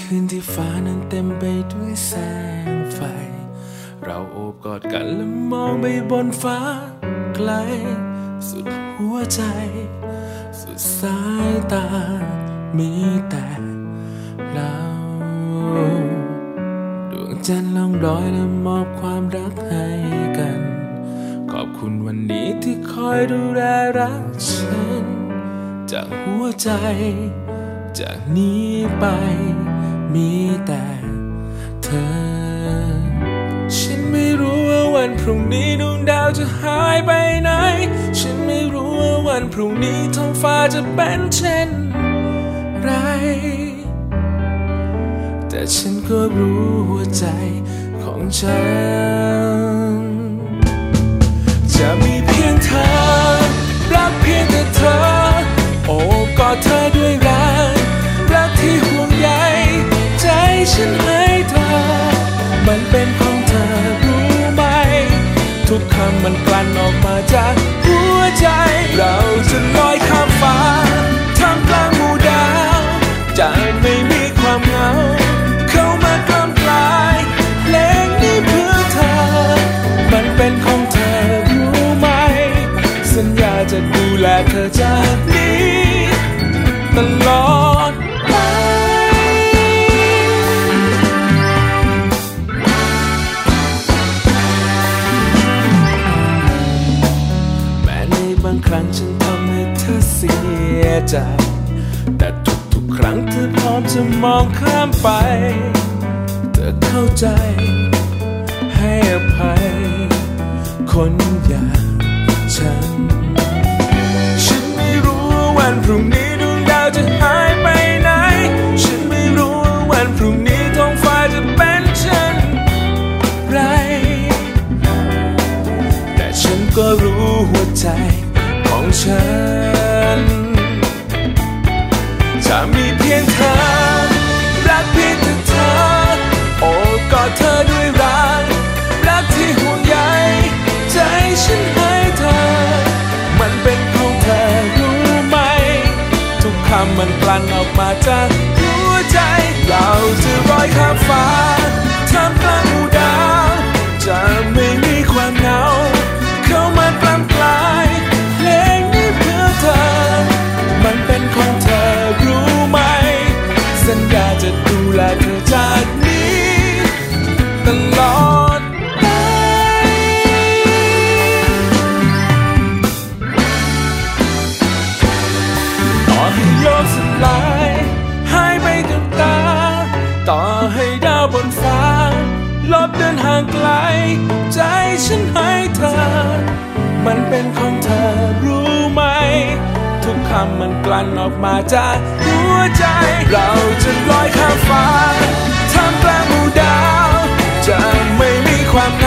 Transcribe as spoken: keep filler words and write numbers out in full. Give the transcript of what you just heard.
คืนที่ฟ้านั้นเต็มไปด้วยแสงไฟเราโอบกอดกันและมองไปบนฟ้าไกลสุดหัวใจสุดสายตามีแต่เราดวงจันทร์ล่องลอยและมอบความรักให้กันขอบคุณวันนี้ที่คอยดูแลรักฉันจากหัวใจจากนี้ไปมีแต่เธอฉันไม่รู้ว่าวันพรุ่งนี้ดวงดาวจะหายไปไหนฉันไม่รู้ว่าวันพรุ่งนี้ท้องฟ้าจะเป็นเช่นไรแต่ฉันก็รู้หัวใจของฉันจะมีเพียงเธอรักเพียงแต่เธอโอบกอดเธอด้วยรักรักที่ห่วงใยใจฉันให้เธอมันเป็นของเธอรู้ไหมทุกคำมันกลั่นออกมาจากหัวใจเราจะลอยข้ามฟ้าท่ามกลางหมู่ดาวจะไม่มีความเหงาเข้ามากล้ำกลายเพลงนี้เพื่อเธอมันเป็นของเธอรู้ไหมสัญญาจะดูแลเธอจากนี้ตลอดไปแม้ในบางครั้งฉันทำให้เธอเสียใจแต่ทุกๆครั้งเธอพร้อมจะมองข้ามไปเธอเข้าใจให้อภัยคนอย่างฉันฉันไม่รู้ว่าวันพรุ่งนี้ดวงดาวจะหายไปไหนฉันไม่รู้ว่าวันพรุ่งนี้ท้องฟ้าจะเป็นเช่นไรแต่ฉันก็รู้หัวใจของฉันจะมีเพียงเธอรักเพียงแต่เธอโอบกอดเธอด้วยรักรักที่ห่วงใยใจฉันให้เธอมันเป็นของเธอรู้ไหมทุกคำมันกลั่นออกมาจากหัวใจเราจะลอยข้ามฟ้าท่ามกลางหมู่ดาวจะไม่มีความเหงาเข้ามากล้ำกลายเพลงนี้เพื่อเธอมันเป็นของเธอรู้ไหมสัญญาจะดูแลเธอจากนี้ตลอดไปต่อให้โลกสลายหายไปกับตาต่อให้ดาวบนฟ้าลบเดินห่างไกลใจฉันให้เธอมันเป็นของเธอรู้ไหมทุกคำมันกลั่นออกมาจากหัวใจเราจะลอยข้ามฟ้าท่ามกลางหมู่ดาวจะไม่มีความเหงา